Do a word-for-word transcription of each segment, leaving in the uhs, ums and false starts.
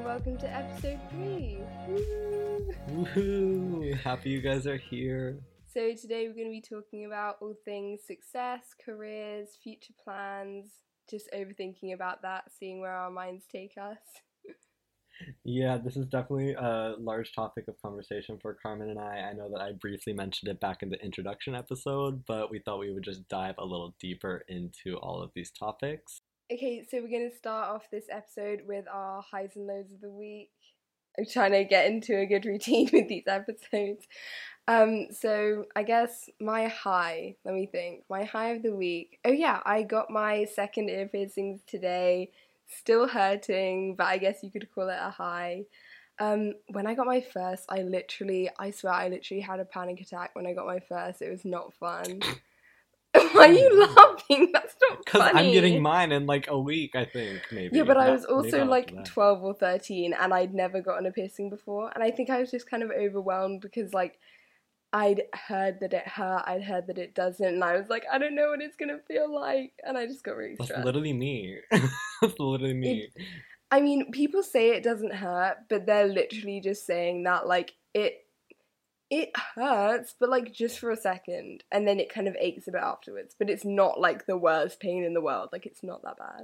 welcome to episode three. Woo! Woohoo! Happy you guys are here. So today we're going to be talking about all things success, careers, future plans, just overthinking about that, seeing where our minds take us. Yeah, this is definitely a large topic of conversation for Carmen and I. I know that I briefly mentioned it back in the introduction episode, but we thought we would just dive a little deeper into all of these topics. Okay, so we're going to start off this episode with our highs and lows of the week. I'm trying to get into a good routine with these episodes. Um, so I guess my high, let me think, my high of the week. Oh yeah, I got my second ear piercings today. Still hurting, but I guess you could call it a high. Um, when I got my first, I literally, I swear I literally had a panic attack when I got my first. It was not fun. Why are you laughing? That's not funny. Because I'm getting mine in like a week, I think, maybe. Yeah, but I Not- was also maybe like after that. twelve or thirteen and I'd never gotten a piercing before. And I think I was just kind of overwhelmed because like I'd heard that it hurt, I'd heard that it doesn't, and I was like, I don't know what it's gonna feel like. And I just got really That's stressed. literally me. That's literally me. I mean, people say it doesn't hurt, but they're literally just saying that like it it hurts, but like just for a second, and then it kind of aches a bit afterwards. But it's not like the worst pain in the world. Like it's not that bad.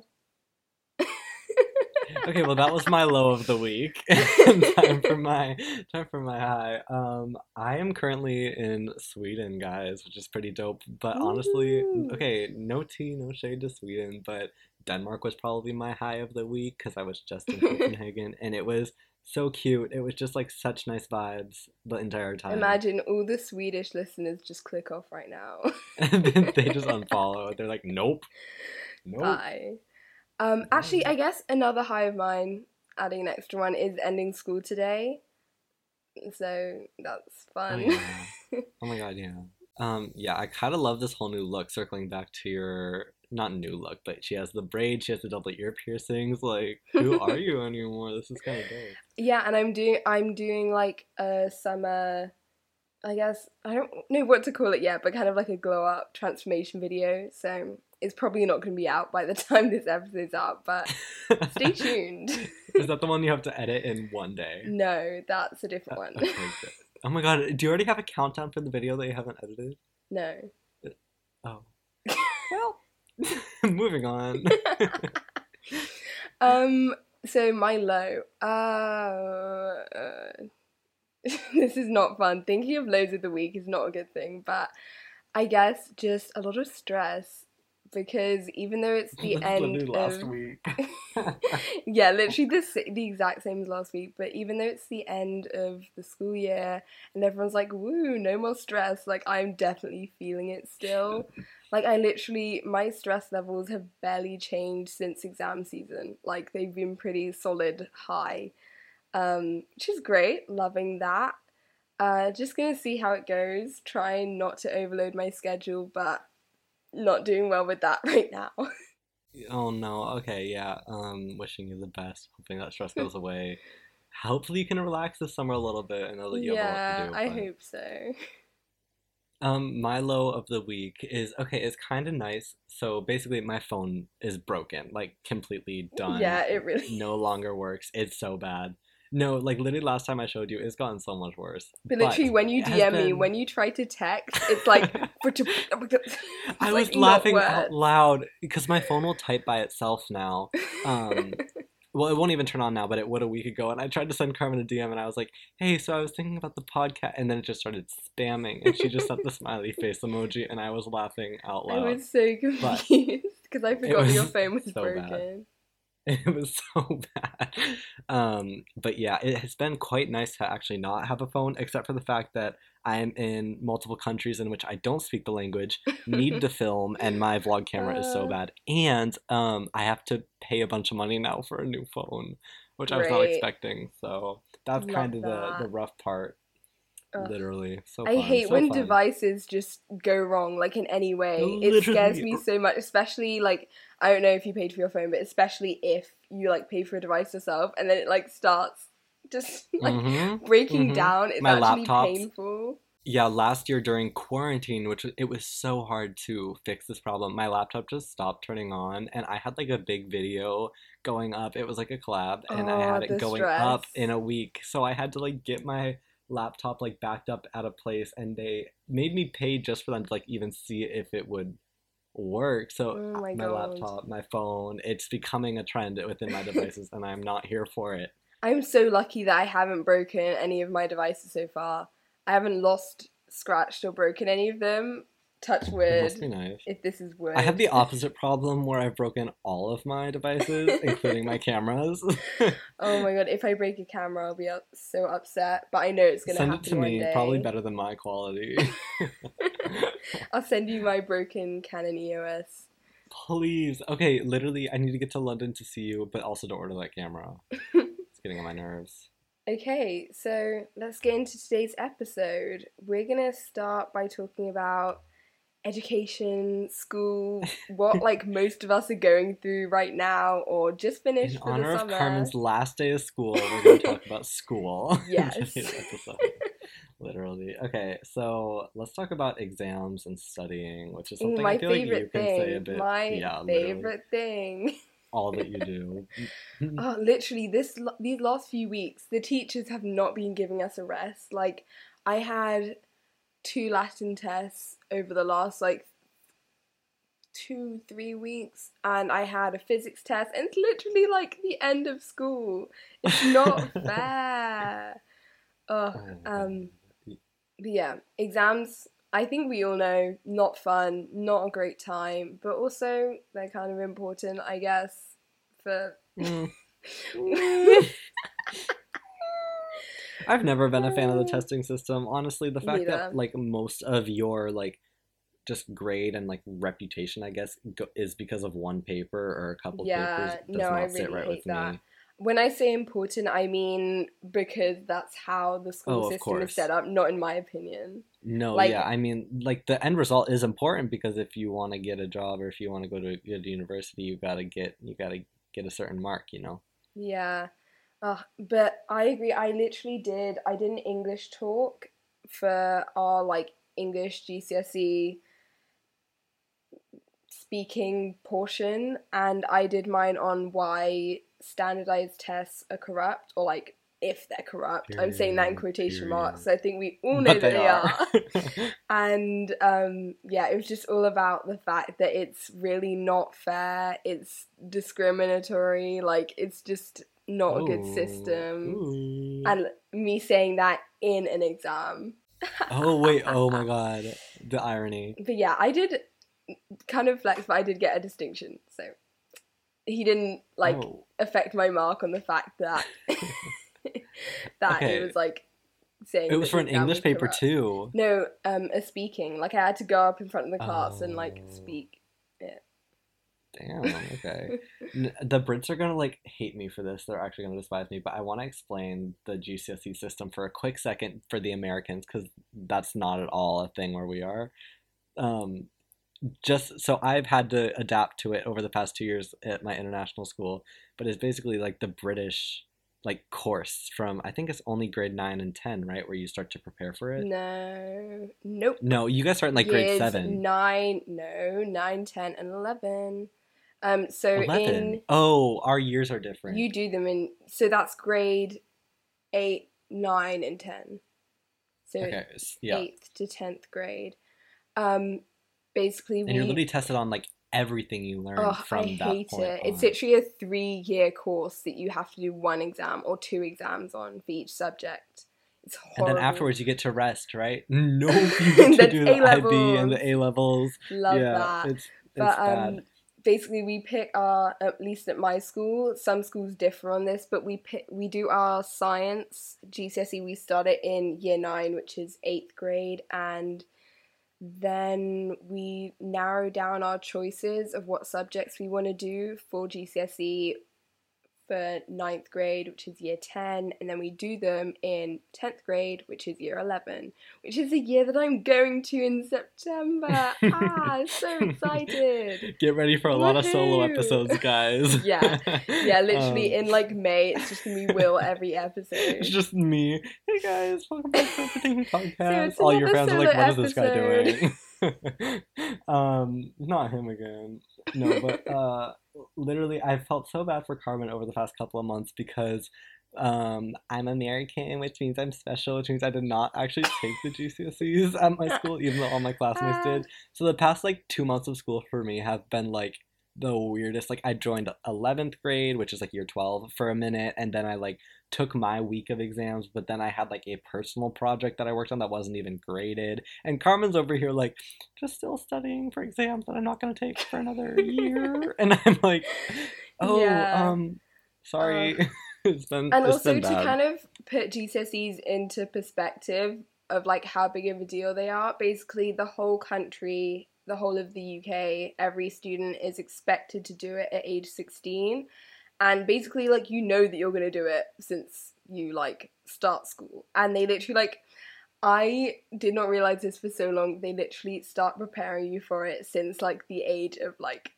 Okay, well that was my low of the week. time for my time for my high. Um, I am currently in Sweden, guys, which is pretty dope. But honestly, Woo. okay, no tea, no shade to Sweden, but Denmark was probably my high of the week because I was just in Copenhagen and it was so cute. It was just like such nice vibes the entire time. Imagine all the Swedish listeners just click off right now. And then they just unfollow. They're like, nope, nope. Bye. Um, actually, I guess another high of mine, adding an extra one, is ending school today. So that's Oh, fun. yeah. Oh my god, yeah. Um, yeah, I kind of love this whole new look. Circling back to your not new look, but she has the braid, she has the double ear piercings. Like, who are you anymore? This is kind of dope. Yeah, and I'm doing I'm doing like a summer, I guess I don't know what to call it yet, but kind of like a glow up transformation video. So it's probably not going to be out by the time this episode's out, but stay tuned. Is that the one you have to edit in one day? No, that's a different one. Okay, good. Oh my god, do you already have a countdown for the video that you haven't edited? No. Oh. Well, moving on. um. So my low. Uh, uh, this is not fun. Thinking of lows of the week is not a good thing, but I guess just a lot of stress because even though it's the This is end literally last of week. yeah, literally the s- the exact same as last week. But even though it's the end of the school year and everyone's like, "Woo, no more stress," like I'm definitely feeling it still. Like I literally, my stress levels have barely changed since exam season. Like they've been pretty solid high, um, which is great. Loving that. Uh, just gonna see how it goes. Trying not to overload my schedule, but not doing well with that right now. Oh no, okay, yeah. Um, wishing you the best, hoping that stress goes away. Hopefully you can relax this summer a little bit. I know that you have a lot Yeah, to do. I but- hope so. Um, my low of the week is okay, it's kind of nice. So basically my phone is broken, like completely done. Yeah, it really. No longer works. It's so bad. No, like literally last time I showed you, it's gotten so much worse. But literally, when you it has D M me, been- when you try to text, it's like. I it's was like not laughing out words. loud because my phone will type by itself now. Um, well, it won't even turn on now, but it would a week ago. And I tried to send Carmen a D M, and I was like, "Hey, so I was thinking about the podcast," and then it just started spamming, and she just sent the smiley face emoji, and I was laughing out I loud. was so confused because I forgot was your phone was so bad. broken. It was so bad. Um, but yeah, it has been quite nice to actually not have a phone, except for the fact that I am in multiple countries in which I don't speak the language, need to film, and my vlog camera is so Uh. bad. And um, I have to pay a bunch of money now for a new phone, which I was not Great. expecting. So that's Love kind of the, that. the rough part, Ugh. literally. So I fun, hate so when fun. devices just go wrong, like in any way. It scares Literally. me so much, especially like I don't know if you paid for your phone, but especially if you like pay for a device yourself and then it like starts just like Mhm. breaking Mhm. down. It's My actually laptops. painful. Yeah, last year during quarantine, which it was so hard to fix this problem, my laptop just stopped turning on, and I had like a big video going up. It was like a collab, and I Oh, had it the going up in stress. a week. So I had to like get my laptop like backed up at a place, and they made me pay just for them to like even see if it would work. So Oh uh, my my God. laptop, my phone, it's becoming a trend within my devices, and I'm not here for it. I'm so lucky that I haven't broken any of my devices so far. I haven't lost, scratched, or broken any of them. Touch It must wood, be nice. if this is I have wood. the opposite problem where I've broken all of my devices, including my cameras. Oh my god, if I break a camera, I'll be up, so upset. But I know it's gonna Send it to happen one me, probably day. better than my quality. I'll send you my broken Canon E O S. Please. Okay, literally, I need to get to London to see you, but also to order that camera. It's getting on my nerves. Okay, so let's get into today's episode. We're gonna start by talking about education, school, what like most of us are going through right now or just In finished for the honor of summer. Carmen's last day of school, we're going to talk about school in Yes. today's episode. Literally. Okay, so let's talk about exams and studying, which is Ooh, something I my feel like you favorite can say a thing. bit, My yeah, literally favorite thing. all that you do. Oh, literally, this lo- these last few weeks, the teachers have not been giving us a rest. Like, I had two Latin tests over the last like two, three weeks, and I had a physics test, and it's literally like the end of school. It's not fair. Ugh. Oh my Um. God. But yeah, exams. I think we all know, not fun, not a great time, but also they're kind of important, I guess, for. Mm. Mm. I've never been a fan of the testing system. Honestly, the Me fact that neither. like most of your like just grade and like reputation, I guess, go- is because of one paper or a couple papers Yeah, does no, I not sit really right with hate that. me. When I say important, I mean because that's how the school Oh, of system is set course. up, not in my opinion. No, yeah. Like, I mean, like the end result is important because if you want to get a job or if you want to go to go to university, you gotta get you gotta get a certain mark, you know. yeah. Uh, but I agree. I literally did. I did an English talk for our like English G C S E speaking portion, and I did mine on why standardized tests are corrupt, or like if they're corrupt. I'm saying that in Period. quotation marks, Period. so I think we all know But that they they are. are. And um, yeah, it was just all about the fact that it's really not fair, it's discriminatory, like it's just not a good Oh, system. ooh. And me saying that in an exam. Oh wait, oh my God. The irony. But yeah, I did kind of flex, but I did get a distinction. So he didn't like Oh. affect my mark on the fact that that it Okay. was like It saying was that for the an exam English was paper corrupt. too. No, um, a speaking. Like I had to go up in front of the class and like Oh, speak. Yeah. damn. Okay. N- The Brits are gonna like hate me for this. They're actually gonna despise me, but I want to explain the G C S E system for a quick second for the Americans because that's not at all a thing where we are. Um, just so I've had to adapt to it over the past two years at my international school, but it's basically like the British like course from I think it's only grade nine and ten, right, where you start to prepare for it. No. Nope. No, you guys start in like grade Years seven. nine. No, nine, ten, and eleven. Um. So eleven. in Oh, our years are different. you do them in. So that's grade eight, nine, and ten. So Okay, s- yeah. eighth to tenth grade. Um, basically And you're we. literally tested on like everything you learn Oh, I from that hate point it. It's on. literally a three-year course that you have to do one exam or two exams on for each subject. It's And then horrible. afterwards you get to rest, right? Nope, you get And to then do A the I B and levels. the A levels. Love Yeah, that. it's it's But bad. um, basically we pick our, at least at my school, some schools differ on this, but we pick we do our science G C S E. We start it in year nine, which is eighth grade, and then we narrow down our choices of what subjects we want to do for G C S E for ninth grade, which is year ten, and then we do them in tenth grade, which is year eleven, which is the year that I'm going to in September. Ah, so excited. Get ready for a lot of solo Woohoo! episodes, guys. Yeah, yeah, literally Um, in like May, it's just gonna be Will every It's episode. just me. Hey guys, welcome back to Overthinking So Podcast. it's All your another fans are solo like, what is this guy episode. doing? um, not him again. No, but uh, literally, I felt so bad for Carmen over the past couple of months because um, I'm American, which means I'm special, which means I did not actually take the G C S Es at my school, even though all my classmates Ah, did. So the past like two months of school for me have been like the weirdest. Like I joined eleventh grade, which is like year twelve for a minute, and then I like took my week of exams, but then I had like a personal project that I worked on that wasn't even graded. And Carmen's over here like just still studying for exams that I'm not going to take for another year. And I'm like, "Oh, yeah. um Uh, sorry." It's been and it's also been to bad. kind of put G C S Es into perspective of like how big of a deal they are, basically the whole country, the whole of the U K, every student is expected to do it at age sixteen. And basically like you know that you're going to do it since you like start school. And they literally like I did not realize this for so long. They literally start preparing you for it since like the age of like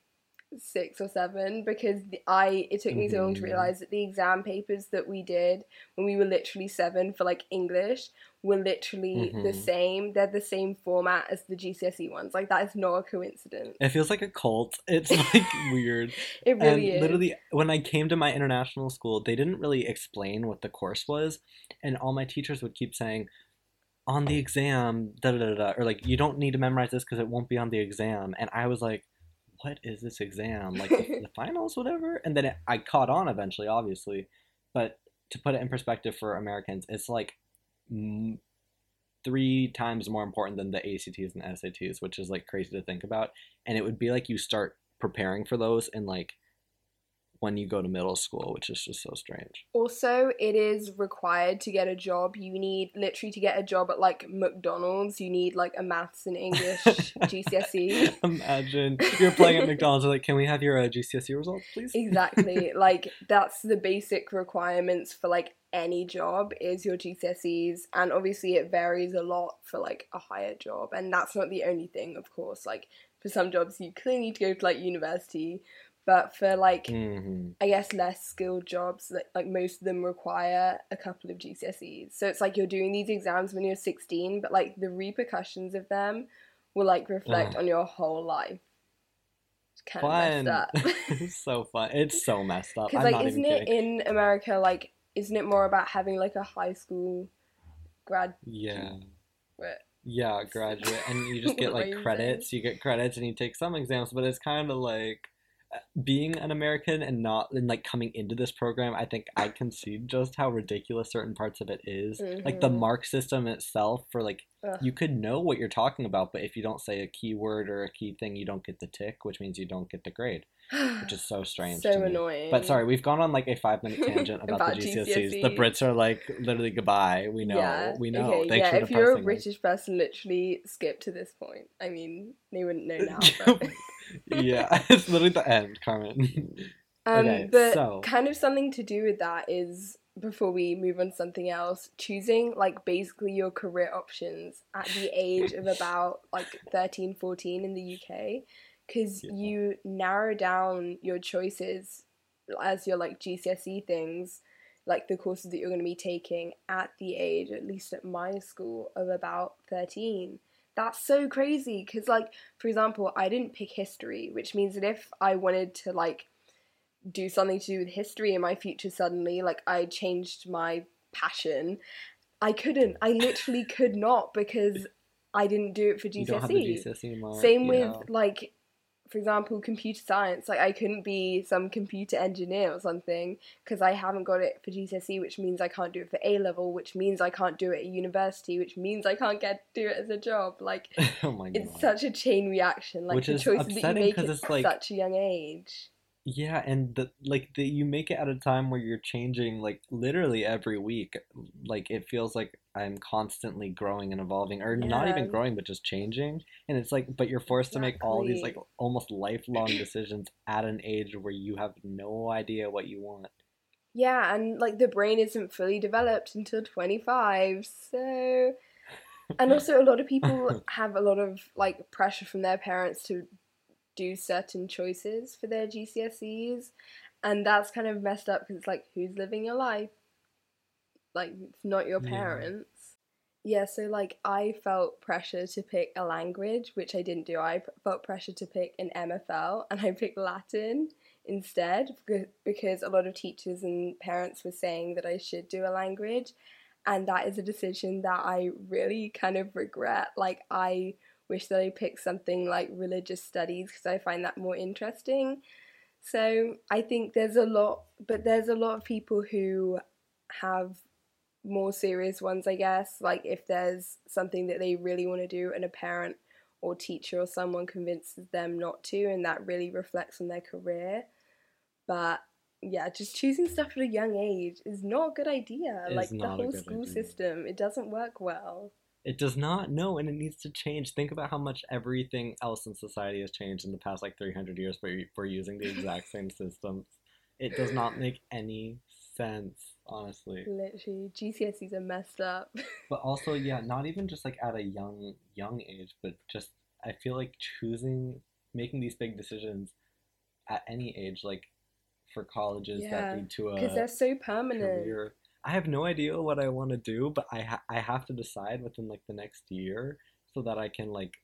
six or seven, because the, I it took me so long to Hmm. realize that the exam papers that we did when we were literally seven for like English were literally the Hmm. same. They're the same format as the G C S E ones. Like that is not a coincidence. It feels like a cult. It's like weird. It really And is. literally, when I came to my international school, they didn't really explain what the course was. And all my teachers would keep saying, on the exam, da da da da, or like, you don't need to memorize this because it won't be on the exam. And I was like, what is this exam? Like the, the finals, whatever? And then it, I caught on eventually, obviously. But to put it in perspective for Americans, it's like mm, three times more important than the A C Ts and S A Ts, which is like crazy to think about. And it would be like you start preparing for those in like when you go to middle school, which is just so strange. Also, it is required to get a job. You need literally to get a job at like McDonald's. You need like a maths and English G C S E. Imagine you're playing at McDonald's, they're like, can we have your uh, G C S E results, please? Exactly. Like that's the basic requirements for like any job is your G C S Es, and obviously it varies a lot for like a higher job, and that's not the only thing, of course. Like for some jobs you clearly need to go to like university, but for like Hmm. I guess less skilled jobs, like, like most of them require a couple of G C S Es. So it's like you're doing these exams when you're sixteen, but like the repercussions of them will like reflect Ugh, on your whole life. It's kind of messed fun. up. It's so fun. It's so messed up. Because I'm like not even isn't it kidding. in America like isn't it more about having like a high school grad Yeah. what Yeah, graduate. And you just get what were like you saying? credits. You get credits and you take some exams, but it's kind of like uh, being an American and not and like coming into this program, I think I can see just how ridiculous certain parts of it is. Like the Mm-hmm. mark system itself for like Ugh. you could know what you're talking about, but if you don't say a keyword or a key thing, you don't get the tick, which means you don't get the grade, which is so strange to So me. But annoying. sorry, we've gone on like a five minute tangent about the About G C S Es. The G C S Es. Brits are like literally goodbye. We know. Yeah, We know. okay, Thanks yeah, for if you're a depressing us. British person, literally skip to this point. I mean, they wouldn't know now, but. Yeah, it's literally the end, Carmen. Um, Okay, but so kind of something to do with that is, before we move on to something else, choosing like basically your career options at the age of about like thirteen, fourteen in the U K, because yeah. you narrow down your choices as your like G C S E things, like the courses that you're going to be taking at the age, at least at my school, of about thirteen. That's so crazy because, like, for example, I didn't pick history, which means that if I wanted to, like, do something to do with history in my future suddenly, like I changed my passion, I couldn't. I literally could not because I didn't do it for You don't have the G C S E. G C S E mark. Same with Yeah. like, for example, computer science. Like I couldn't be some computer engineer or something because I haven't got it for G C S E, which means I can't do it for A level, which means I can't do it at university, which means I can't get do it as a job. Like Oh my it's god. such a chain reaction. Like Which the is choices that you upsetting make because at it's like such a young age. yeah, and the like the you make it at a time where you're changing like literally every week. Like it feels like I'm constantly growing and evolving, or not Yeah, even growing, but just changing. And it's like, but you're forced to make all these like exactly. almost lifelong decisions at an age where you have no idea what you want. Yeah, and like the brain isn't fully developed until twenty-five, so and also a lot of people have a lot of like pressure from their parents to do certain choices for their G C S Es, and that's kind of messed up because it's like who's living your life? Like it's not your Yeah. parents. Yeah, so like I felt pressure to pick a language, which I didn't do. I felt pressure to pick an M F L, and I picked Latin instead because a lot of teachers and parents were saying that I should do a language, and that is a decision that I really kind of regret. Like I wish that I picked something like religious studies because I find that more interesting. So I think there's a lot, but there's a lot of people who have more serious ones, I guess. Like if there's something that they really want to do and a parent or teacher or someone convinces them not to, and that really reflects on their career. But yeah, just choosing stuff at a young age is not a good idea. Is Like the not a whole good school idea. system, it doesn't work well. It does not, no, and it needs to change. Think about how much everything else in society has changed in the past like three hundred years where we're using the exact same systems. It does not make any sense, honestly. Literally, G C S Es are messed up. But also, yeah, not even just like at a young young age, but just I feel like choosing making these big decisions at any age, like for colleges that Yeah, lead to because a they're so permanent. career. I have no idea what I want to do, but I ha- I have to decide within like the next year so that I can like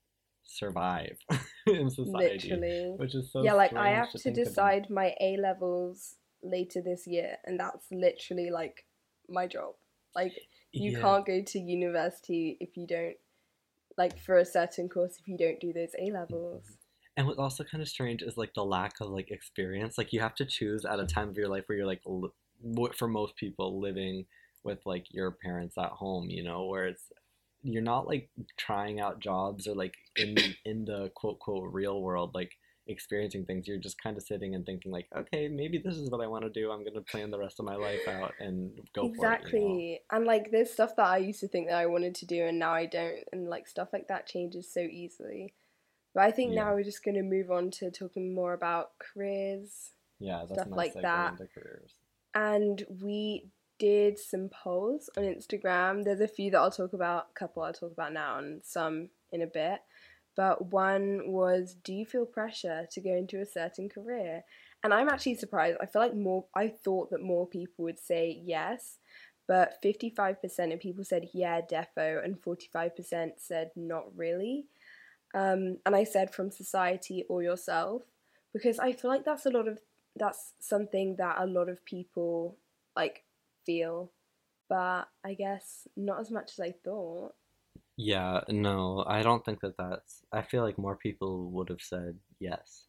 survive in society, Literally. which is so Yeah, like I strange have to to think about. decide my A levels later this year, and that's literally like my job. Like, you Yeah. can't go to university if you don't, like, for a certain course, if you don't do those A levels. Mhm. And what's also kind of strange is like the lack of like experience. Like you have to choose at a time of your life where you're like, li- for most people, living with like your parents at home, you know, where it's you're not like trying out jobs or like in in the quote quote real world, like experiencing things. You're just kind of sitting and thinking like, okay, maybe this is what I want to do. I'm gonna plan the rest of my life out and go for it, you know. Exactly. And, like, there's stuff that I used to think that I wanted to do, and now I don't. And, like, stuff like that changes so easily. But I think Yeah. now we're just going to move on to talking more about careers, Yeah, that's a stuff nice like segue that. into careers. And we did some polls on Instagram. There's a few that I'll talk about, a couple I'll talk about now, and some in a bit. But one was, do you feel pressure to go into a certain career? And I'm actually surprised. I feel like more, I thought that more people would say yes, but fifty-five percent of people said yeah, defo, and forty-five percent said not really. Um, and I said from society or yourself, because I feel like that's a lot of that's something that a lot of people like feel, but I guess not as much as I thought. Yeah, no, I don't think that that's. I feel like more people would have said yes.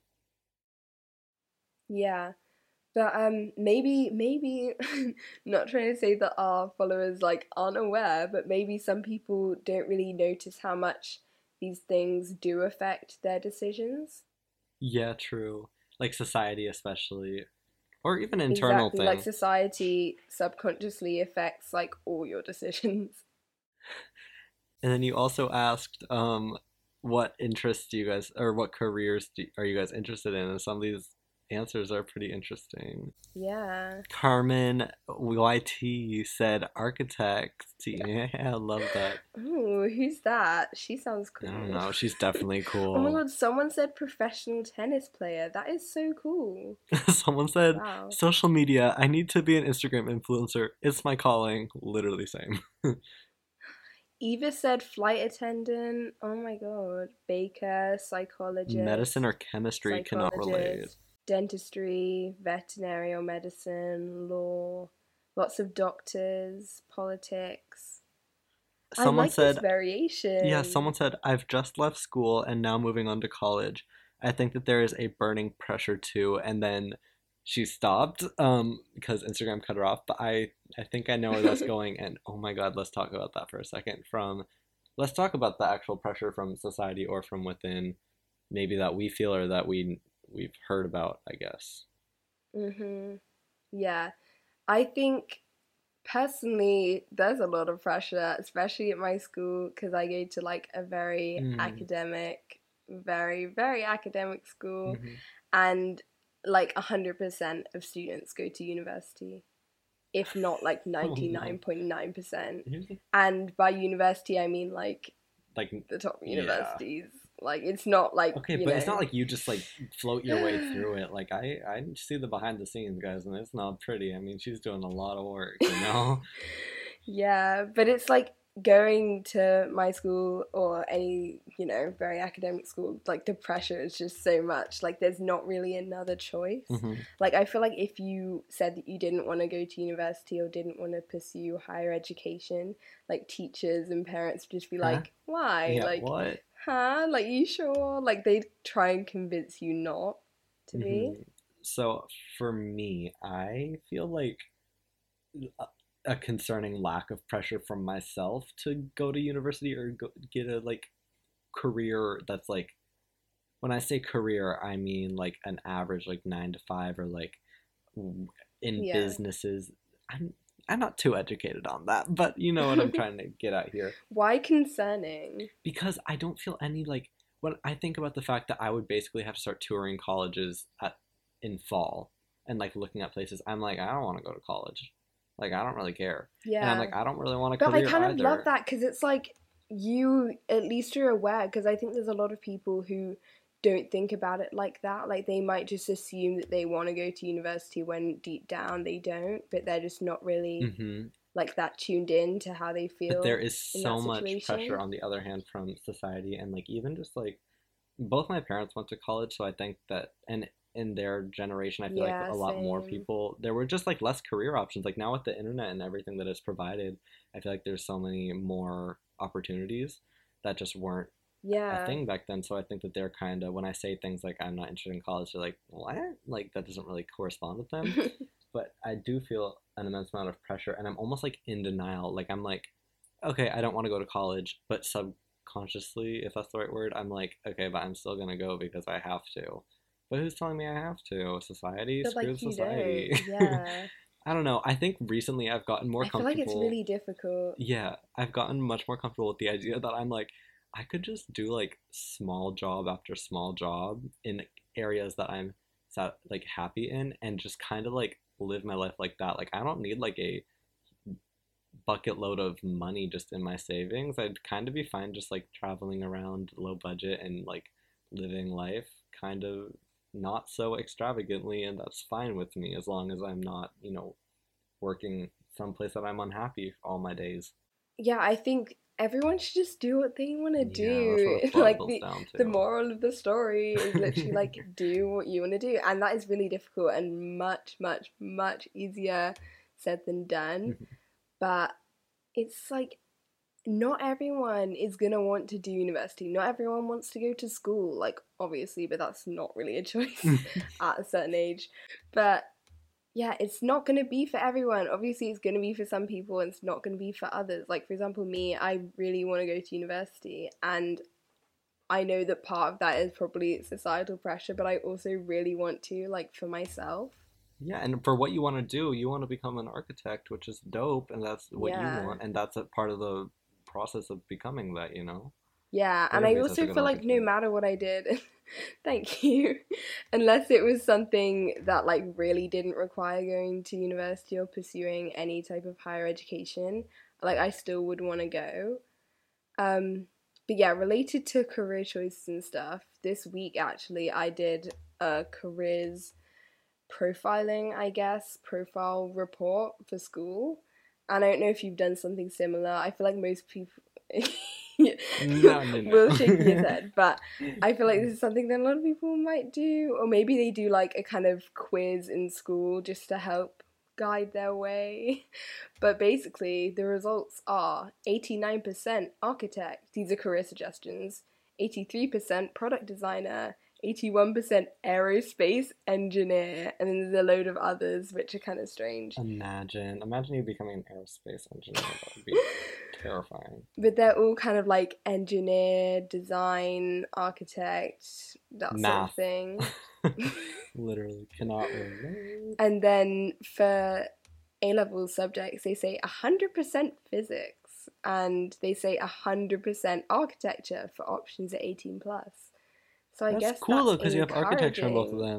Yeah, but um, maybe maybe not trying to say that our followers like aren't aware, but maybe some people don't really notice how much these things do affect their decisions. Yeah, true. Like society, especially, or even internal Exactly, like thing. society subconsciously affects like all your decisions. And then you also asked, um, what interests do you guys, or what careers do, are you guys interested in? And some of these answers are pretty interesting. Yeah. Carmen Y T said architect. Yeah, I love that. Ooh, who's that? She sounds I don't cool. know. She's definitely Oh my cool. god, someone said professional tennis player. That is so cool. Someone said Wow. social media. I need to be an Instagram influencer. It's my calling. Literally same. Eva said flight attendant. Oh my god. Baker, Medicine psychologist, or chemistry cannot relate. psychologist, dentistry, veterinary or medicine, law, lots of doctors, politics. I Someone like this said, yeah, variation. someone said, I've just left school and now moving on to college. I think that there is a burning pressure too. And then she stopped um, because Instagram cut her off. But I, I think I know where that's going. And oh my God, let's talk about that for a second. From, let's talk about the actual pressure from society or from within, maybe that we feel or that we we've heard about, I guess. Mhm. Yeah. I think personally there's a lot of pressure, especially at my school because I go to like a very Mm, academic, very very academic school, hmm and like one hundred percent of students go to university, if not like ninety-nine point nine percent. Oh, no. And by university, I mean like like the top yeah. universities. Like, it's not like, okay, you but know... it's not like you just like float your way through it. Like I, I see the behind the scenes, guys, and it's not pretty. I mean, she's doing a lot of work, you know. Yeah, but it's like going to my school or any, you know, very academic school, like the pressure is just so much. Like, there's not really another choice. Mm-hmm. Like, I feel like if you said that you didn't want to go to university or didn't want to pursue higher education, like teachers and parents would just be like, huh? Why? Yeah, like, what? Huh? Like, you sure? Like, they'd try and convince you not to be. Mm-hmm. So for me, I feel like a concerning lack of pressure from myself to go to university or go, get a like career that's like, when I say career, I mean like an average like nine to five or like in yeah. businesses. I'm I'm not too educated on that, but you know what I'm trying to get at here. Why concerning? Because I don't feel any like, when I think about the fact that I would basically have to start touring colleges at in fall and like looking at places, I'm like, I don't want to go to college. Like, I don't really care. Yeah. And I'm like, I don't really want to But career I kind either. of love that because it's like, you, at least you're aware, because I think there's a lot of people who don't think about it like that. Like, they might just assume that they want to go to university when deep down they don't, but they're just not really mm-hmm. like that tuned in to how they feel. But there is so much pressure on the other hand from society, and like even just like, both my parents went to college, so I think that, and in their generation, I feel yeah, like a lot same. more people, there were just like less career options. Like now with the internet and everything that is provided, I feel like there's so many more opportunities that just weren't yeah. a thing back then. So I think that they're kind of, when I say things like I'm not interested in college, they're like, what? Like that doesn't really correspond with them. But I do feel an immense amount of pressure, and I'm almost like in denial. Like I'm like, okay, I don't want to go to college, but subconsciously, if that's the right word, I'm like, okay, but I'm still gonna go because I have to. But who's telling me I have to? Society? But Screw like society. Don't. Yeah. I don't know. I think recently I've gotten more I feel comfortable. like it's really difficult. Yeah. I've gotten much more comfortable with the idea that I'm like, I could just do like small job after small job in areas that I'm like happy in and just kind of like live my life like that. Like I don't need like a bucket load of money just in my savings. I'd kind of be fine just like traveling around low budget and like living life kind of not so extravagantly, and that's fine with me as long as I'm not, you know, working someplace that I'm unhappy all my days. Yeah, I think everyone should just do what they want to do. Yeah, like the, the moral of the story is literally like do what you want to do, and that is really difficult and much, much, much easier said than done. But it's like, not everyone is gonna want to do university. Not everyone wants to go to school, like obviously, but that's not really a choice at a certain age. But yeah, it's not gonna be for everyone. Obviously, it's gonna be for some people, and it's not gonna be for others. Like for example, me, I really want to go to university, and I know that part of that is probably societal pressure, but I also really want to, like for myself. Yeah, and for what you want to do, you want to become an architect, which is dope, and that's what yeah. you want, and that's a part of the process of becoming that, you know. Yeah, and I also feel like no matter what I did, thank you, unless it was something that like really didn't require going to university or pursuing any type of higher education, like I still would want to go. Um, but yeah, related to career choices and stuff, this week actually I did a careers profiling, I guess, profile report for school. And I don't know if you've done something similar. I feel like most people no, no, no. will shake his head, but I feel like this is something that a lot of people might do, or maybe they do like a kind of quiz in school just to help guide their way. But basically, the results are eighty-nine percent architect, these are career suggestions, eighty-three percent product designer, eighty-one percent aerospace engineer, and then there's a load of others which are kind of strange. Imagine, imagine you becoming an aerospace engineer. That would be terrifying. But they're all kind of like engineer, design, architect, that Math. Sort of thing. Literally cannot relate. And then for A-level subjects, they say one hundred percent physics, and they say one hundred percent architecture for options at eighteen plus. So I that's guess cool that's though, because you have architecture in both of them.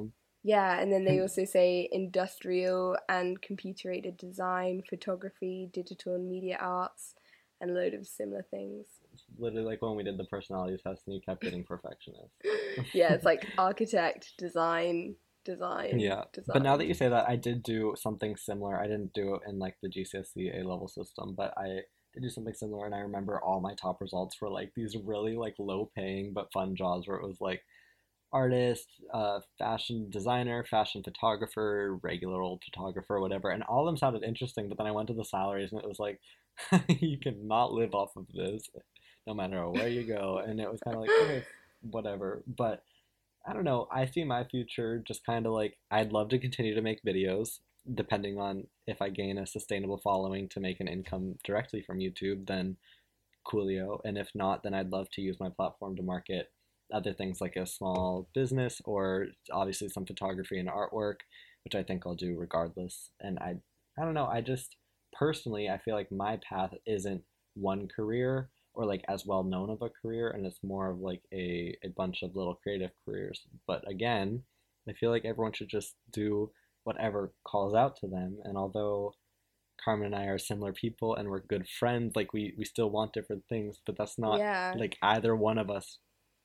Yeah, and then they also say industrial and computer-aided design, photography, digital and media arts, and a load of similar things. Literally like when we did the personality test and you kept getting perfectionist. Yeah, it's like architect, design, design, Yeah, but now that design. you say that, I did do something similar. I didn't do it in like the G C S E A level system, but I did do something similar, and I remember all my top results were like these really like low paying but fun jobs where it was like artist, uh, fashion designer, fashion photographer, regular old photographer, whatever, and all of them sounded interesting. But then I went to the salaries, and it was like you cannot live off of this, no matter where you go, and it was kind of like okay, whatever. But I don't know. I see my future just kind of like I'd love to continue to make videos, depending on if I gain a sustainable following to make an income directly from YouTube, then coolio. And if not, then I'd love to use my platform to market other things like a small business or obviously some photography and artwork, which I think I'll do regardless. And I I don't know, I just personally I feel like my path isn't one career or like as well known of a career, and it's more of like a, a bunch of little creative careers. But again, I feel like everyone should just do whatever calls out to them. And although Carmen and I are similar people and we're good friends, like we we still want different things, but that's not Yeah. like either one of us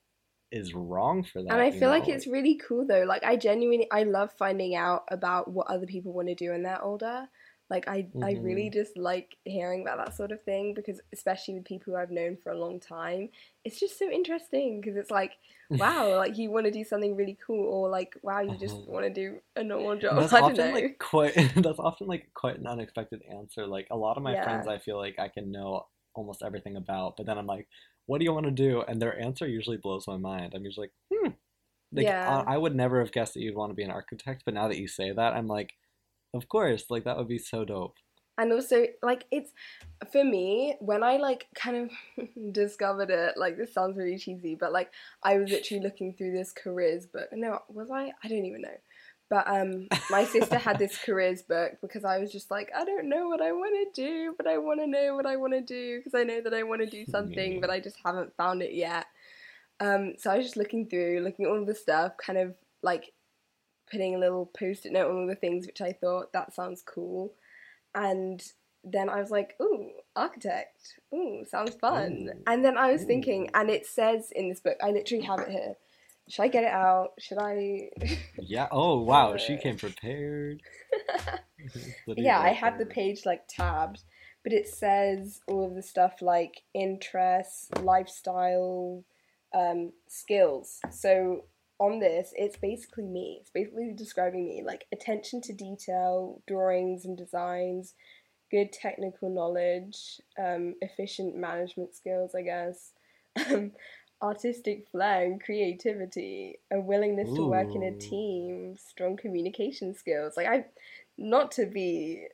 is wrong for And I that, you feel know? like it's Like, really cool though. Like I genuinely I love finding out about what other people want to do when they're older. Like I I really hmm just like hearing about that sort of thing because especially with people who I've known for a long time, it's just so interesting because it's like wow, like you want to do something really cool or like wow, you just want to do a normal And job. that's I don't often know. like quite that's often like quite an unexpected answer. Like a lot of my friends Yeah. I feel like I can know almost everything about, but then I'm like, what do you want to do? And their answer usually blows my mind. I'm usually like, hmm. Like I Yeah. I would never have guessed that you'd want to be an architect, but now that you say that, I'm like, of course, like that would be so dope. And also like it's for me when I like kind of discovered it, like this sounds really cheesy, but like I was literally looking through this careers book. No, was I? I don't even know. But um my sister had this careers book because I was just like I don't know what I want to do, but I want to know what I want to do because I know that I want to do something, but Me. I just haven't found it yet. Um so I was just looking through, looking at all the stuff, kind of like putting a little post-it note on all the things which I thought that sounds cool. And then I was like, ooh, architect. Ooh, sounds fun. Ooh. And then I was thinking, Ooh. and it says in this book, I literally have it here. Should I get it out? Should I? Yeah. Oh, wow. She uh... came prepared. It's literally yeah, I right have the there. page like tabbed, but it says all of the stuff like interests, lifestyle, um, skills. So on this, it's basically me. It's basically describing me like attention to detail, drawings and designs, good technical knowledge, um, efficient management skills, I guess, um, artistic flair and creativity, a willingness to work in a Ooh. team, strong communication skills. Like I, not to be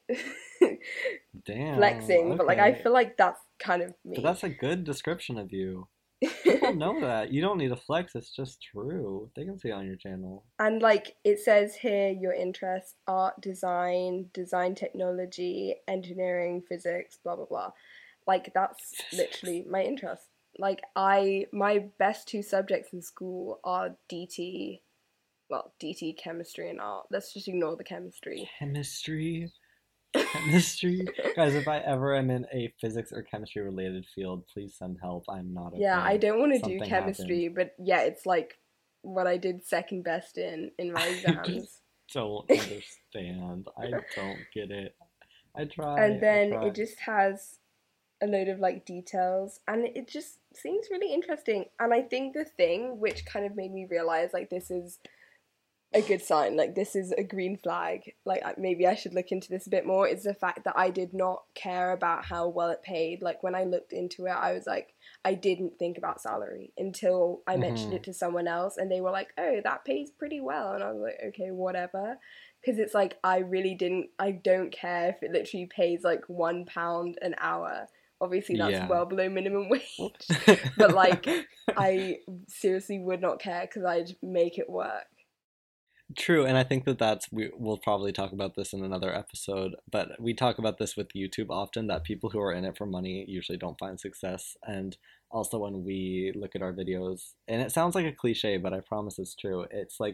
Damn. flexing, but like I Okay. feel like that's kind of But me. that's a good description of you. People know that. You don't need to flex, it's just true. They can see it on your channel. And like it says here, your interests: art, design, design technology, engineering, physics, blah blah blah. Like that's Physics. literally my interest. Like I my best two subjects in school are D T, well, D T chemistry and art. Let's just ignore the chemistry. Chemistry. Chemistry. Guys, if I ever am in a physics or chemistry related field, please send help. I'm not Yeah, I okay. don't want to do Something happened. chemistry, but yeah, it's like what I did second best in in my I just exams. don't understand. I don't get it. I And try. I then it try. just has a load of like details and it just seems really interesting. And I think the thing which kind of made me realize like this is a good sign, like this is a green flag, like maybe I should look into this a bit more, is the fact that I did not care about how well it paid. Like when I looked into it, I was like, I didn't think about salary until I mentioned hmm it to someone else and they were like, oh, that pays pretty well. And I was like, okay, whatever. Because it's like I really didn't, I don't care if it literally pays like one pound an hour. Obviously that's Yeah. well below minimum wage, but like I seriously would not care because I'd make it work. True, and I think that that's we we'll probably talk about this in another episode, but we talk about this with YouTube often that people who are in it for money usually don't find success. And also when we look at our videos, and it sounds like a cliche, but I promise it's true. It's like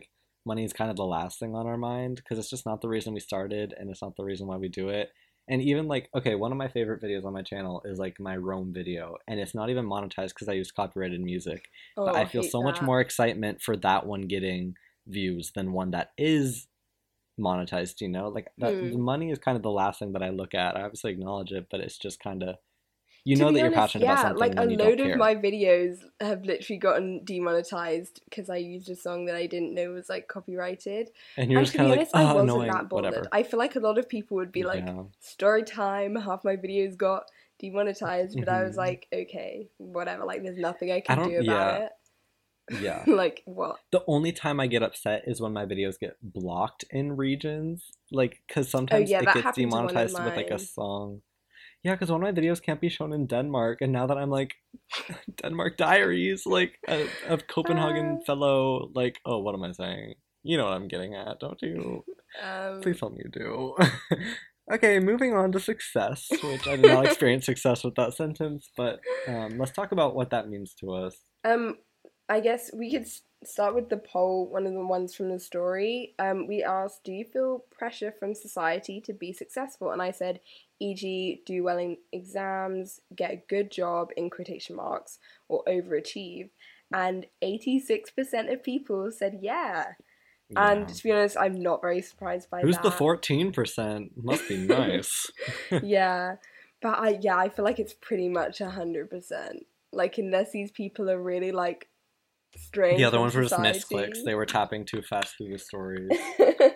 money is kind of the last thing on our mind because it's just not the reason we started and it's not the reason why we do it. And even like, okay, one of my favorite videos on my channel is like my Rome video, and it's not even monetized because I use copyrighted music. Oh, But I I feel hate so much that. more excitement for that one getting views than one that is monetized, you know? Like that Hmm. the money is kind of the last thing that I look at. I obviously acknowledge it, but it's just kind of you To know be that you're honest, passionate about yeah, like something a when you don't load of care. my videos have literally gotten demonetized because I used a song that I didn't know was like copyrighted. And you're And just to kind be of like, honest, I oh, wasn't annoying, that bothered. whatever. I feel like a lot of people would be like, Yeah. story time, half my videos got demonetized, but I was hmm like, okay, whatever, like there's nothing I I can don't, do about yeah, it. yeah. Like, what? The only time I get upset is when my videos get blocked in regions. Like, because Oh sometimes yeah, it that gets happened to one of demonetized with like a mine. song. Yeah, because one of my videos can't be shown in Denmark, and now that I'm like, Denmark Diaries, like, a, of Copenhagen Uh, fellow, like, oh, what am I saying? You know what I'm getting at, don't you? um, Please tell me you do. Okay, moving on to success, which I did not experience success with that sentence, but um, let's talk about what that means to us. Um, I guess we could s- start with the poll, one of the ones from the story. Um, we asked, do you feel pressure from society to be successful? And I said, for example, do well in exams, get a good job in quotation marks, or overachieve. And eighty-six percent of people said yeah. And Yeah. to be honest, I'm not very surprised by Who's the that. fourteen percent? Must be nice. Yeah. But I yeah, I feel like it's pretty much a hundred percent. Like unless these people are really like The straying other from ones were just misclicks. society. They were tapping too fast through the stories.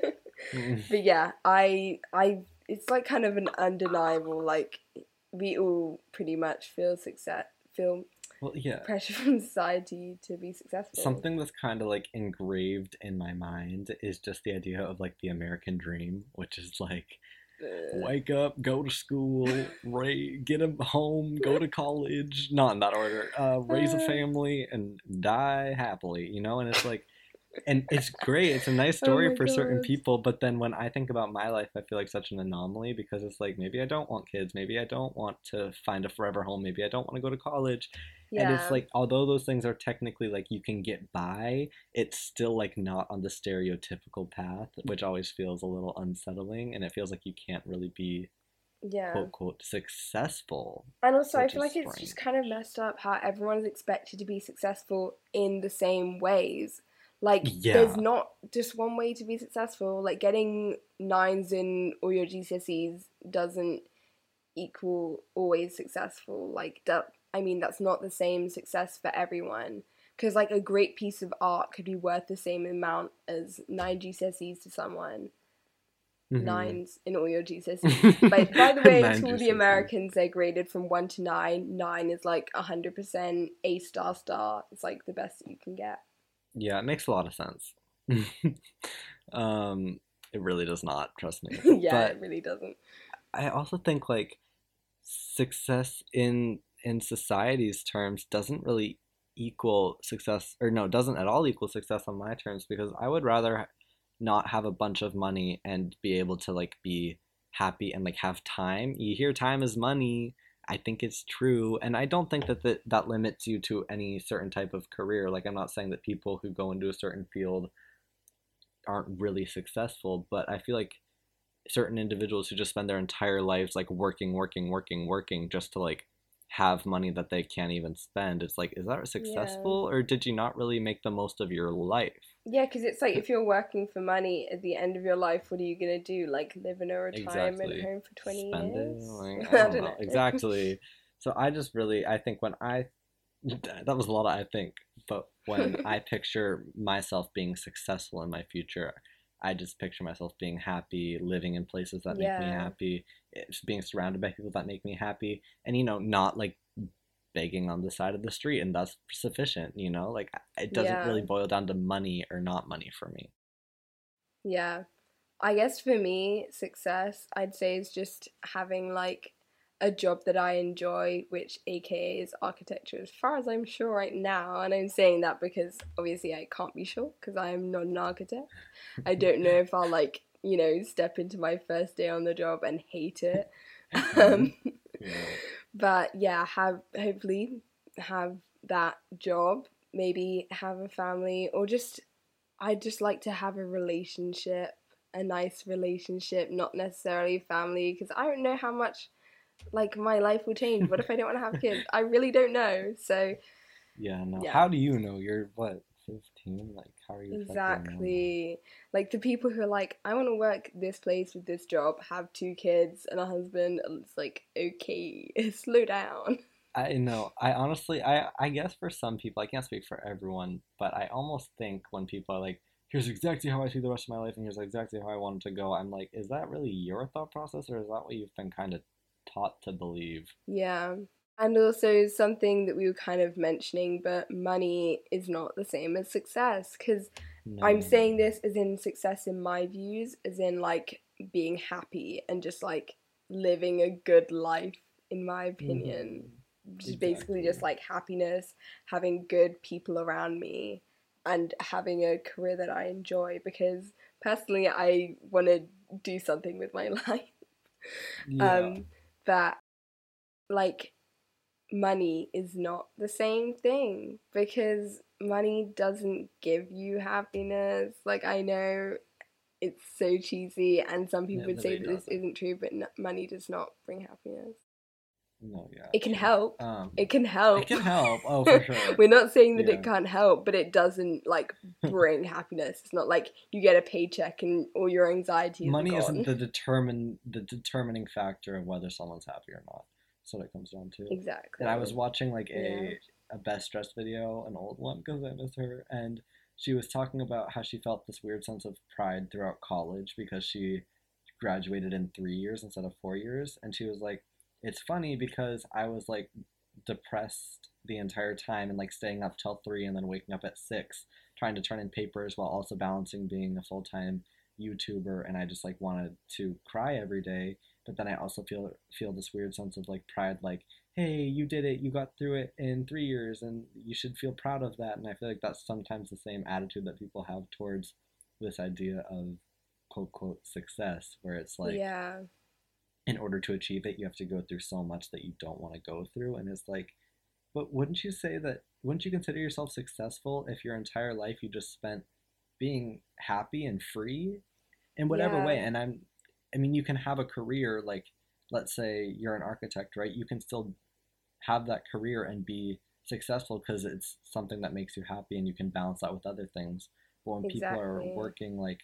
Mm. But yeah, I I it's like kind of an undeniable like we all pretty much feel success feel Well, yeah. pressure from society to be successful. Something that's kind of like engraved in my mind is just the idea of like the American dream, which is like Ugh. wake up, go to school, ra- get a home, go to college, not in that order, uh, raise a Uh, family, and die happily, you know? And it's like, and it's great. It's a nice oh story my for certain god. people, but then when I think about my life, I feel like such an anomaly because it's like maybe I don't want kids, maybe I don't want to find a forever home, maybe I don't want to go to college. And it's Yeah. like although those things are technically like you can get by, it's still like not on the stereotypical path, which always feels a little unsettling and it feels like you can't really be Yeah. quote quote successful, And also, I which feel is like it's just strange. kind of messed up how everyone's expected to be successful in the same ways. Like, there's Yeah. not just one way to be successful. Like, getting nines in all your G C S Es doesn't equal always successful. Like, that, I mean, that's not the same success for everyone. Because, like, a great piece of art could be worth the same amount as nine G C S Es to someone. Mm-hmm. Nines in all your G C S Es. But by the way, Nine to all the G C S Es. Americans, they're graded from one to nine. Nine is like a hundred percent A star star. It's like the best that you can get. Yeah, it makes a lot of sense. um, it really does not, trust me. Yeah, it But really doesn't. I also think like success in in society's terms doesn't really equal success, or no, doesn't at all equal success on my terms because I would rather not have a bunch of money and be able to like be happy and like have time. You hear time is money. I think it's true, and I don't think that that, that limits you to any certain type of career. Like I'm not saying that people who go into a certain field aren't really successful, but I feel like certain individuals who just spend their entire lives like working, working, working, working just to like have money that they can't even spend. It's like, is that Yeah. successful or did you not really make the most of your life? Yeah, because it's like if you're working for money at the end of your life, what are you gonna do? Like live in a retirement Exactly. home for twenty Spend it? years? Like, I I don't don't know. know. Exactly. So I just really, I think when I, that was a lot of I think, but when I picture myself being successful in my future, I just picture myself being happy, living in places that make me Yeah. happy, being surrounded by people that make me happy, and you know, not like begging on the side of the street, and that's sufficient, you know? Like it doesn't really Yeah. boil down to money or not money for me. Yeah. I guess for me, success, I'd say, is just having like a job that I enjoy, which A K A is architecture, as far as I'm sure right now. And I'm saying that because obviously I can't be sure because I am not an architect. I don't know if I'll like, you know, step into my first day on the job and hate it. hmm Um, Yeah. but yeah, have hopefully have that job, maybe have a family or just I'd just like to have a relationship, a nice relationship, not necessarily family, because I don't know how much, like, my life will change. What if I don't want to have kids? I really don't know. So, Yeah, no. yeah. How do you know? You're what, fifteen? Like, how are you fucking know that? Exactly. Like, the people who are like, I want to work this place with this job, have two kids and a husband, and it's like, okay, slow down. I know. I honestly, I I guess for some people, I can't speak for everyone, but I almost think when people are like, "Here's exactly how I see the rest of my life, and here's exactly how I want it to go," I'm like, is that really your thought process, or is that what you've been kind of taught to believe? Yeah. And also something that we were kind of mentioning, but money is not the same as success. Because I'm No. saying this as in success in my views, as in like being happy and just like living a good life, in my opinion. Hmm. Just basically Exactly. just like happiness, having good people around me, and having a career that I enjoy. Because personally, I want to do something with my life. Yeah. Um, that like money is not the same thing, because money doesn't give you happiness. Like, I know it's so cheesy, and some people It would say literally that this doesn't. isn't true, but n- money does not bring happiness. No, yeah, It can true. help. Um, It can it help. can help. Oh, for sure. We're not saying that it Yeah. can't help, but it doesn't like bring happiness. It's not like you get a paycheck and all your anxieties are Money isn't gone. the determine the determining factor of whether someone's happy or not. That's what it comes down to. And I was Exactly. watching like Yeah. a a best dressed video, an old one because I miss her, and she was talking about how she felt this weird sense of pride throughout college because she graduated in three years instead of four years, and she was like, "It's funny because I was like depressed the entire time and like staying up till three and then waking up at six trying to turn in papers while also balancing being a full time YouTuber, and I just like wanted to cry every day. But then I also feel feel this weird sense of like pride, like, hey, you did it, you got through it in three years, and you should feel proud of that. And I feel like that's sometimes the same attitude that people have towards this idea of quote quote success, where it's like Yeah. in order to achieve it, you have to go through so much that you don't want to go through. And it's like, but wouldn't you say that, wouldn't you consider yourself successful if your entire life you just spent being happy and free in whatever way? Yeah. And I'm, I mean, you can have a career like, let's say you're an architect, right? You can still have that career and be successful because it's something that makes you happy and you can balance that with other things. But when people are Exactly. working like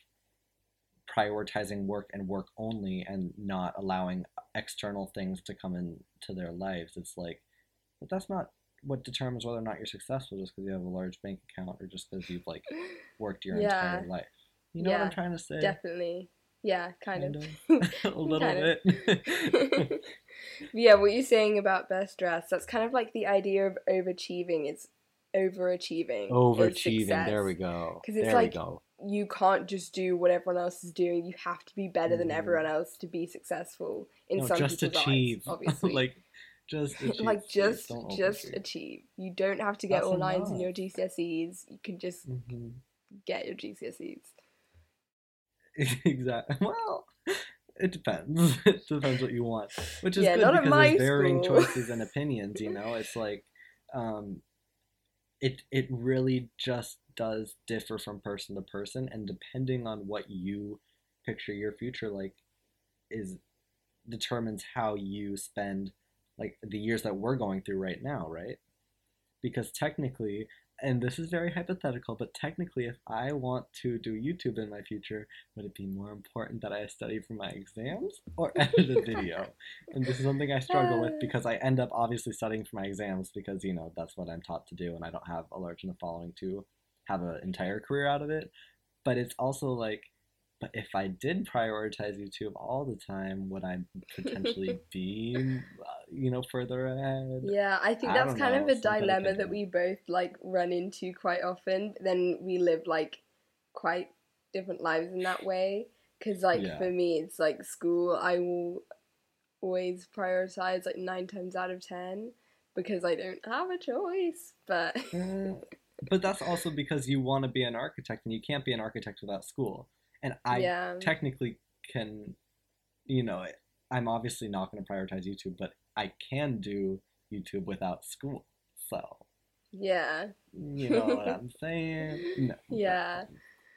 prioritizing work and work only and not allowing external things to come into their lives, it's like, but that's not what determines whether or not you're successful just because you have a large bank account or just because you've like worked your entire Yeah. life. You know what I'm Yeah, trying to say? definitely. Yeah, kind Kind of. of. A little Kind of. bit. Yeah, what you're saying about best dress, that's kind of like the idea of overachieving. It's overachieving is Overachieving. success. There we go. Because it's There we like go. you can't just do what everyone else is doing. You have to be better than Hmm. everyone else to be successful in No, some just people's eyes, achieve. obviously. Like, just achieve, Like please. just Don't just overachieve. achieve. You don't have to get That's all nines in enough. your G C S Es. You can just Hmm. get your G C S Es. Exactly. Well, it depends. It depends what you want, which is Yeah, good not at because there's my varying school. choices and opinions. You know, it's like, um, it it really just does differ from person to person, and depending on what you picture your future like, is determines how you spend like the years that we're going through right now, right? Because technically, and this is very hypothetical, but technically, if I want to do YouTube in my future, would it be more important that I study for my exams or edit a video? And this is something I struggle with Uh, because I end up obviously studying for my exams because, you know, that's what I'm taught to do, and I don't have a large enough following to have an entire career out of it. But it's also like, but if I did prioritize YouTube all the time, would I potentially be, uh, you know, further ahead? Yeah, I think I that's don't kind of know. a Still kind of dilemma that thinking. we both like run into quite often. But then we live like quite different lives in that way. Because like Yeah. for me, it's like school. I will always prioritize like nine times out of ten because I don't have a choice. But Uh, but that's also because you want to be an architect and you can't be an architect without school. And I yeah, technically can, you know, I'm obviously not going to prioritize YouTube, but I can do YouTube without school. So, yeah, you know what I'm saying? No, but yeah.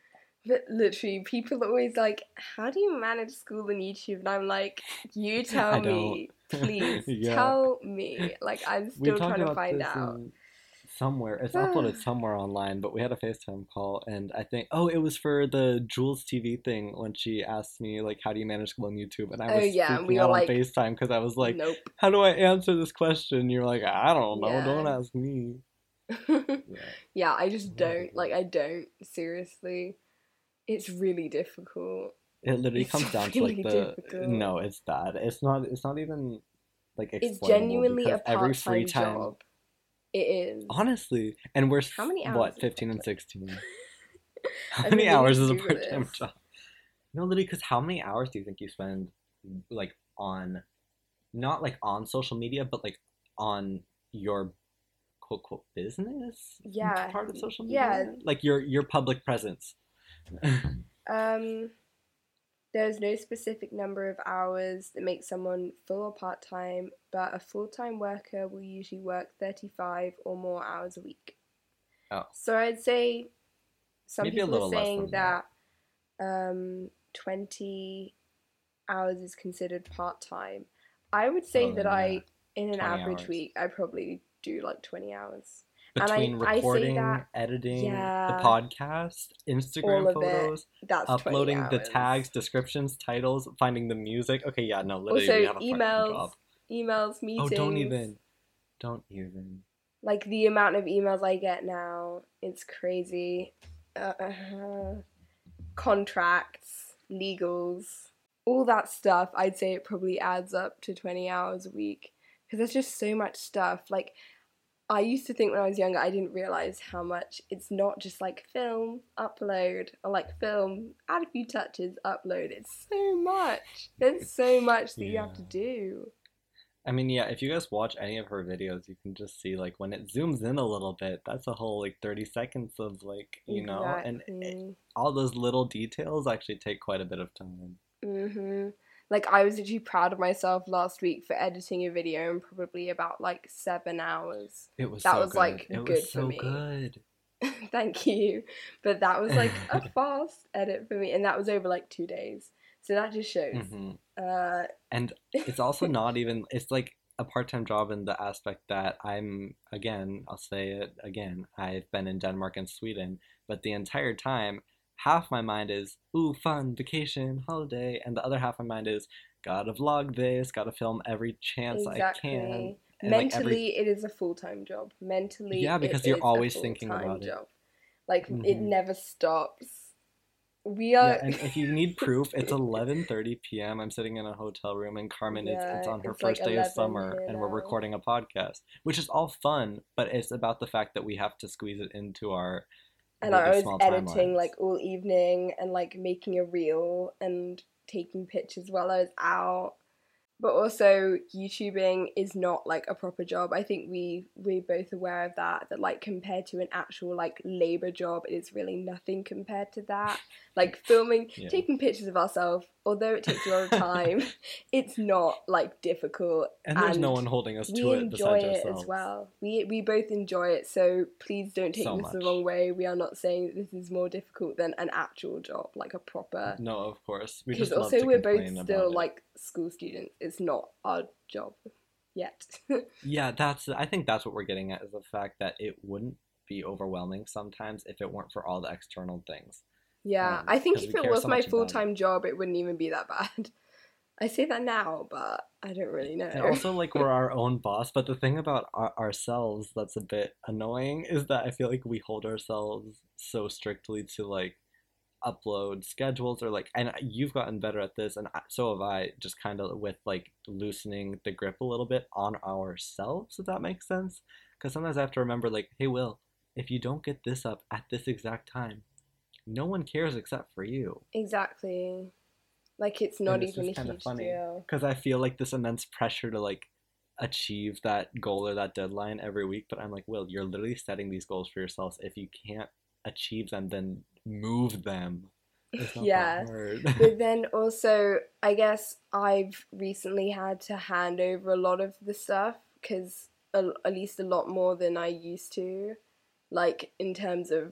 But literally, people are always like, how do you manage school and YouTube? And I'm like, you tell I me, don't. please, Yeah. tell me. Like, I'm We still talked trying to about find this out. in somewhere. It's uploaded somewhere online, but we had a FaceTime call, and I think, oh, it was for the Jules T V thing when she asked me, like, how do you manage school on YouTube? And I Oh, was yeah, and we freaking were out on like, FaceTime because I was like, nope. how do I answer this question? You're like, I don't know. Yeah. Don't ask me. Yeah. Yeah, I just don't. Like, I don't. Seriously. It's really difficult. It literally It's comes down to really like the difficult. no, it's bad. It's not. It's not even like It's explainable genuinely a because every free part-time time, job. It is. honestly, and we're How many hours what is fifteen and part-time? sixteen. How I many mean, we need hours to is a Google part time this. job? No, literally, because how many hours do you think you spend like on not like on social media, but like on your quote quote business Yeah, part of social yeah. media, like your your public presence. Um, there's no specific number of hours that makes someone full or part-time, but a full-time worker will usually work thirty-five or more hours a week. Oh, So I'd say some maybe a people are little less saying than that. that um, twenty hours is considered part-time. I would say Oh, that then yeah, I, in an twenty average hours. week, I probably do like twenty hours. And I, Between I say recording, that, editing the yeah, podcast, all Instagram of it, photos, that's twenty uploading the hours. tags, descriptions, titles, finding the music. Okay, yeah, no, literally, we Also, have a part-time emails, job. emails, Oh, don't meetings. even. Don't even. Like the amount of emails I get now, it's crazy. Uh, uh, contracts, legals, all that stuff. I'd say it probably adds up to twenty hours a week because there's just so much stuff. Like, I used to think when I was younger, I didn't realize how much it's not just like film, upload, or like film, add a few touches, upload. It's so much. There's so much that you Yeah. have to do. I mean, yeah, if you guys watch any of her videos, you can just see like when it zooms in a little bit, that's a whole like thirty seconds of like, you know, and it, Exactly. all those little details actually take quite a bit of time. Mhm. Like I was actually proud of myself last week for editing a video in probably about like seven hours. It was That so was good. like It good was for so me. good. Thank you. But that was like a fast edit for me, and that was over like two days. So that just shows. hmm Uh, And it's also not even, it's like a part-time job in the aspect that I'm, again, I'll say it again, I've been in Denmark and Sweden, but the entire time, half my mind is, ooh, fun, vacation, holiday, and the other half of my mind is, gotta vlog this, gotta film every chance I can, exactly. and like every, Mentally, it is a full time job. Mentally, yeah, it because you're is a always full thinking time about it. job. Like it hmm never stops. We Yeah, are. and if you need proof, it's eleven thirty p m. I'm sitting in a hotel room and Carmen is it's Yeah, on her it's like first day of eleven summer here and we're now. recording a podcast, which is all fun, but it's about the fact that we have to squeeze it into our And I really was small editing timelines. like all evening and like making a reel and taking pictures while I was out. But also YouTubing is not like a proper job. I think we we're both aware of that, that like compared to an actual like labor job, it is really nothing compared to that. Like filming, Yeah. taking pictures of ourselves, although it takes a lot of time, it's not like difficult, And there's no and one holding us we to it enjoy besides it as ourselves. well. We we both enjoy it, so please don't take So this the much. wrong way. We are not saying that this is more difficult than an actual job, like a proper. No, of course. We Because just love also to we're both complain still about it. like school students. It's not our job yet. Yeah, that's I think that's what we're getting at is the fact that it wouldn't be overwhelming sometimes if it weren't for all the external things. Yeah, Um, I think because we if it care was so my much full about it. time job, it wouldn't even be that bad. I say that now, but I don't really And know. also, like, we're our own boss. But the thing about our- ourselves that's a bit annoying is that I feel like we hold ourselves so strictly to, like, upload schedules or, like, and you've gotten better at this, and I- so have I, just kind of with, like, loosening the grip a little bit on ourselves, if that makes sense. Because sometimes I have to remember, like, hey, Will, if you don't get this up at this exact time, no one cares except for you. Exactly. Like it's And not it's even a just kind of huge funny deal. because I feel like this immense pressure to like achieve that goal or that deadline every week. But I'm like, Will, you're literally setting these goals for yourselves. If you can't achieve them, then move them. It's not that Yeah. hard. But then also, I guess I've recently had to hand over a lot of the stuff because at least a lot more than I used to. Like in terms of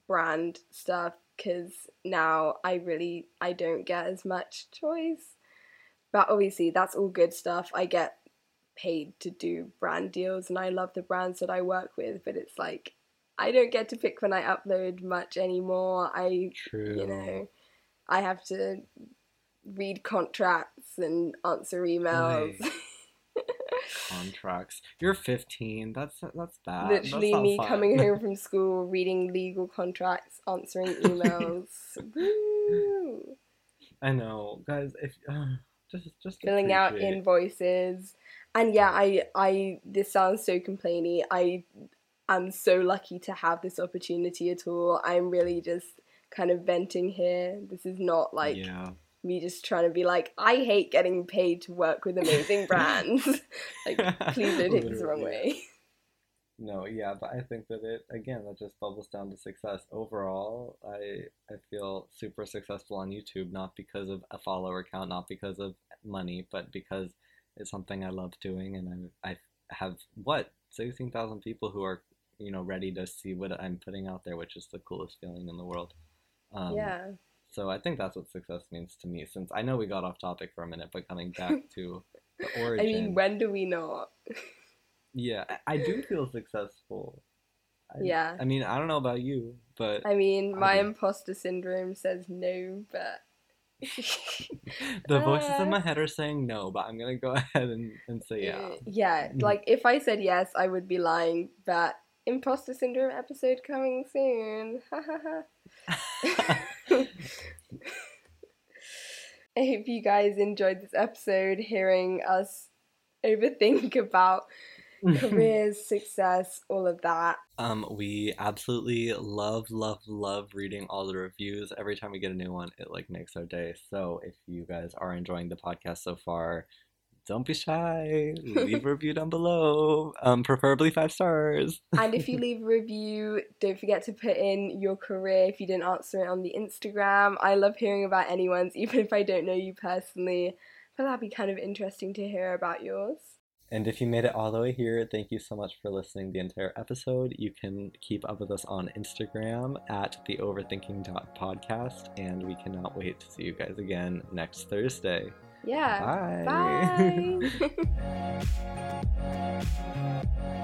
brand stuff, because now I really, I don't get as much choice. But obviously that's all good stuff. I get paid to do brand deals and I love the brands that I work with, but it's like I don't get to pick when I upload much anymore. I True. You know, I have to read contracts and answer emails. Contracts. You're fifteen. That's that's bad. Literally that's me fun. coming home from school, reading legal contracts, answering emails. Woo! I know, guys. If uh, just just Filling out appreciate- invoices. And yeah, I I this sounds so complainy. I am so lucky to have this opportunity at all. I'm really just kind of venting here. This is not like yeah. me just trying to be like, I hate getting paid to work with amazing brands. Like, please don't take this the wrong Literally, way. No, yeah, but I think that it again that just bubbles down to success. Overall, I I feel super successful on YouTube, not because of a follower count, not because of money, but because it's something I love doing, and I I have what sixteen thousand people who are you know ready to see what I'm putting out there, which is the coolest feeling in the world. Um, Yeah. So I think that's what success means to me. Since I know we got off topic for a minute, but coming back to the origin. I mean, when do we not? Yeah, I, I do feel successful. I, Yeah. I mean, I don't know about you, but I mean, my I do. imposter syndrome says no, but The voices in Uh, my head are saying no, but I'm gonna go ahead and, and say yeah. uh, yeah, like if I said yes, I would be lying. But imposter syndrome episode coming soon. Ha ha ha. I hope you guys enjoyed this episode, hearing us overthink about careers, success, all of that. Um, we absolutely love, love, love reading all the reviews. Every time we get a new one, it like makes our day. So if you guys are enjoying the podcast so far, don't be shy. Leave a review down below. Um, preferably five stars. And if you leave a review, don't forget to put in your career if you didn't answer it on the Instagram. I love hearing about anyone's, even if I don't know you personally. But that'd be kind of interesting to hear about yours. And if you made it all the way here, thank you so much for listening the entire episode. You can keep up with us on Instagram at the overthinking dot podcast, and we cannot wait to see you guys again next Thursday. Yeah. Bye. Bye.